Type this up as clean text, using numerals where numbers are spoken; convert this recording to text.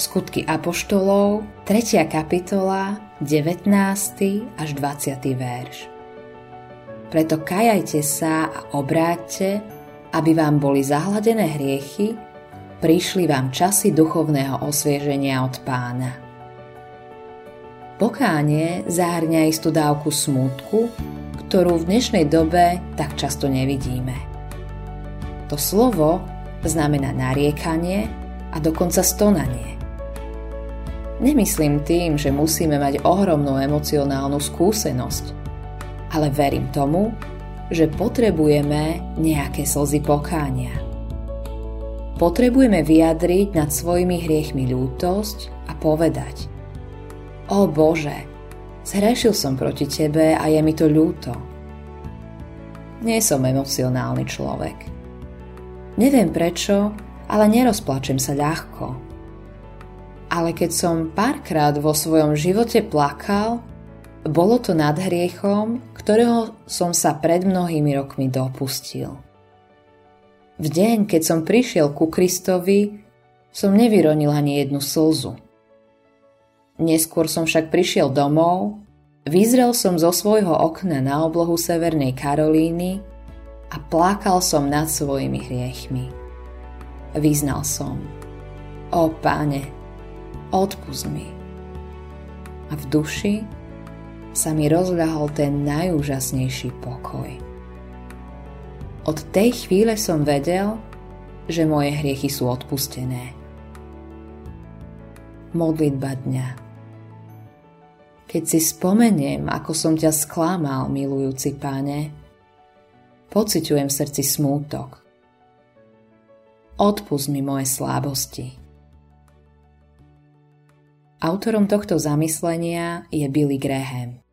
Skutky apoštolov, 3. kapitola, 19. až 20. verš. Preto kajajte sa a obráťte, aby vám boli zahladené hriechy, prišli vám časy duchovného osvieženia od Pána. Pokánie zahŕňa istú dávku smútku, ktorú v dnešnej dobe tak často nevidíme. To slovo znamená nariekanie a dokonca stonanie. Nemyslím tým, že musíme mať ohromnú emocionálnu skúsenosť, ale verím tomu, že potrebujeme nejaké slzy pokánia. Potrebujeme vyjadriť nad svojimi hriechmi ľútosť a povedať: Ó Bože, zhrešil som proti Tebe a je mi to ľúto. Nie som emocionálny človek. Neviem prečo, ale nerozplačem sa ľahko. Ale keď som párkrát vo svojom živote plakal, bolo to nad hriechom, ktorého som sa pred mnohými rokmi dopustil. V deň, keď som prišiel ku Kristovi, som nevyronil ani jednu slzu. Neskôr som však prišiel domov, vyzrel som zo svojho okna na oblohu Severnej Karolíny a plakal som nad svojimi hriechmi. Vyznal som: Ó Pane, odpusť mi. A v duši sa mi rozľahol ten najúžasnejší pokoj. Od tej chvíle som vedel, že moje hriechy sú odpustené. Modlitba dňa. Keď si spomeniem, ako som ťa sklamal, milujúci Pane, pociťujem v srdci smútok. Odpusť mi moje slábosti. Autorom tohto zamyslenia je Billy Graham.